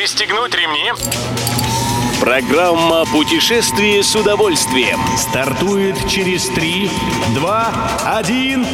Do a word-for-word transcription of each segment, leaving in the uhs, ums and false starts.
Пристегнуть ремни. Программа «Путешествие с удовольствием» стартует через три, два, один.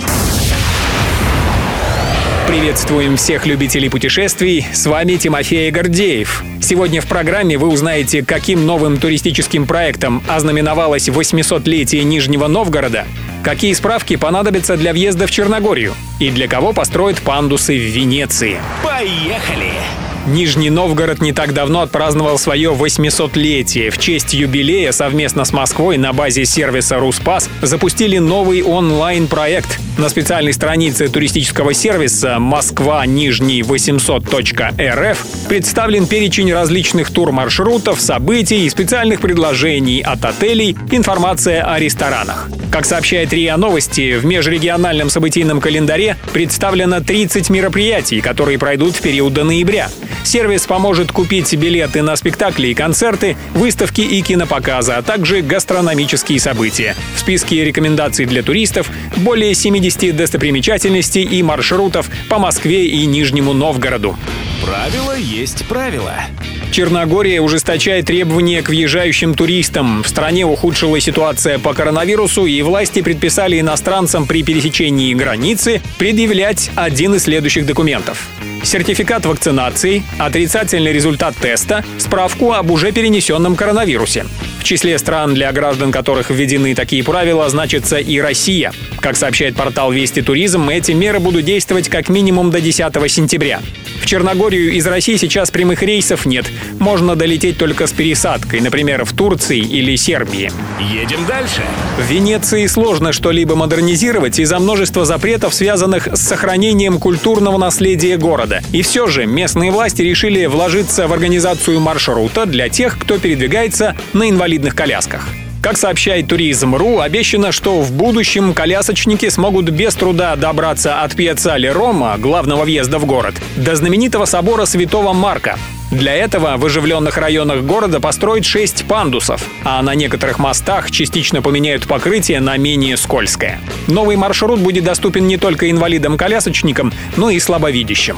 Приветствуем всех любителей путешествий, с вами Тимофей Гордеев. Сегодня в программе вы узнаете, каким новым туристическим проектом ознаменовалось восьмисотлетие Нижнего Новгорода, какие справки понадобятся для въезда в Черногорию и для кого построят пандусы в Венеции. Поехали! Нижний Новгород не так давно отпраздновал свое восьмисотлетие. В честь юбилея совместно с Москвой на базе сервиса «Руспас» запустили новый онлайн-проект. На специальной странице туристического сервиса москва нижний восемьсот точка эр эф представлен перечень различных турмаршрутов, событий и специальных предложений от отелей, информация о ресторанах. Как сообщает РИА Новости, в межрегиональном событийном календаре представлено тридцать мероприятий, которые пройдут в период до ноября. Сервис поможет купить билеты на спектакли и концерты, выставки и кинопоказы, а также гастрономические события. В списке рекомендаций для туристов более семидесяти достопримечательностей и маршрутов по Москве и Нижнему Новгороду. Правило есть правило. Черногория ужесточает требования к въезжающим туристам. В стране ухудшилась ситуация по коронавирусу, и власти предписали иностранцам при пересечении границы предъявлять один из следующих документов: сертификат вакцинации, отрицательный результат теста, справку об уже перенесенном коронавирусе. В числе стран, для граждан которых введены такие правила, значится и Россия. Как сообщает портал «Вести Туризм», эти меры будут действовать как минимум до десятого сентября. В Черногорию из России сейчас прямых рейсов нет. Можно долететь только с пересадкой, например, в Турции или Сербии. Едем дальше. В Венеции сложно что-либо модернизировать из-за множества запретов, связанных с сохранением культурного наследия города. И все же местные власти решили вложиться в организацию маршрута для тех, кто передвигается на инвалидных колясках. Как сообщает Туризм точка ру, обещано, что в будущем колясочники смогут без труда добраться от Пьяццале Рома, главного въезда в город, до знаменитого собора Святого Марка. Для этого в оживленных районах города построят шесть пандусов, а на некоторых мостах частично поменяют покрытие на менее скользкое. Новый маршрут будет доступен не только инвалидам-колясочникам, но и слабовидящим.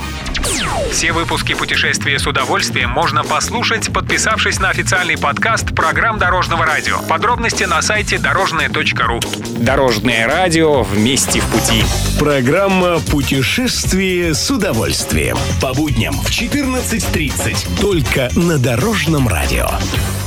Все выпуски «Путешествия с удовольствием» можно послушать, подписавшись на официальный подкаст программ Дорожного радио. Подробности на сайте дорожное точка ру. Дорожное радио, вместе в пути. Программа «Путешествие с удовольствием». По будням в четырнадцать тридцать. Только на Дорожном радио.